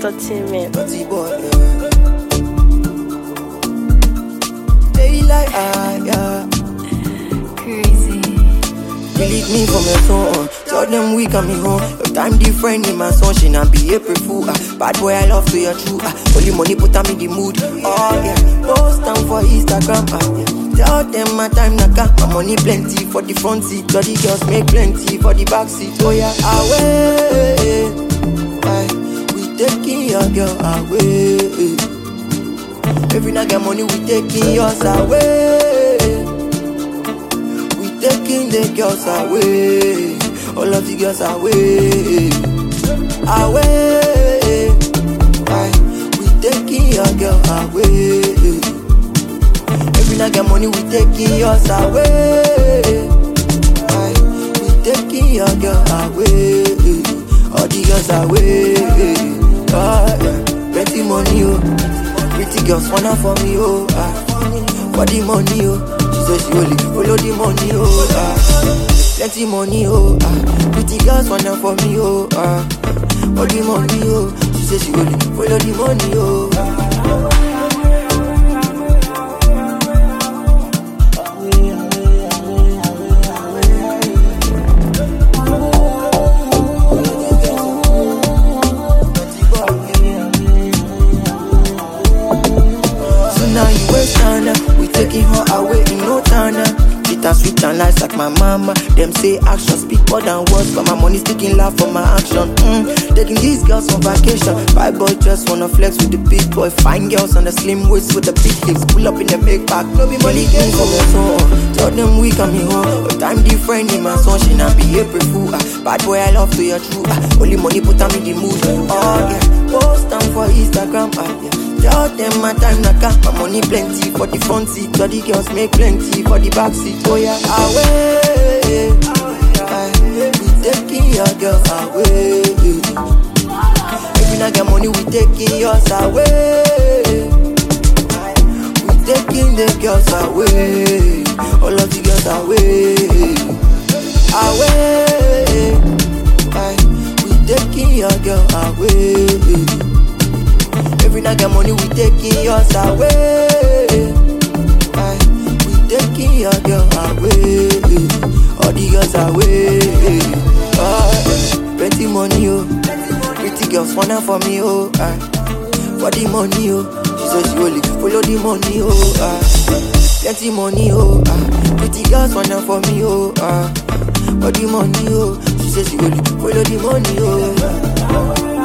Entertainment. Dirty boy, Daylight, yeah. Crazy. Delete me from your phone. Tell them we coming home. Your time different in my son. She not be April fool. Bad boy, I love to your true. Only money put them in the mood. Oh yeah. Post down for Instagram. Yeah. Tell them my time naka. My money plenty for the front seat. So the girls make plenty for the back seat. Oh yeah. Away. We taking your girl away. Every night get money, we taking yours away. Taking the girls away, all of the girls away, away. We taking your girl away. Every night get money, we taking yours away. We taking your girl away, all the girls away. Plenty money, oh, pretty girls wanna for me, oh, for the money, oh. So she only follow the money, oh, plenty money, oh, pretty girls wanna for me, oh, for the money, oh. She say she only follow the money, oh. So now you waste time, we taking her away in no time. Treat her sweet and nice like my mama. Them say action speak more than words, but my money sticking loud for my action. Taking these girls on vacation. Bad boy just wanna flex with the big boy. Fine girls on the slim waist with the big hips. Pull up in the big back, no be money game from your phone. Tell them we coming home. Your time different in my son, she not be April fool. Bad boy, I love to your true. Only money put them in the mood. Oh yeah, post down for Instagram. Yeah. Tell them my time naka. My money plenty for the front seat. So the girls make plenty for the back seat. Oh yeah, away. We taking your girl away. Every night get money, we taking yours away. We taking the girls away. All of the girls away. Away. We taking your girl away. Every night get money, we taking yours away. We taking your girl away. All the girls away. Plenty money, oh. Pretty girls wanna for me, oh. For the money, oh. She said she only follow the money, oh. Plenty money, oh. Pretty girls wanna for me, oh. For the money, oh. She said she only follow the money, oh.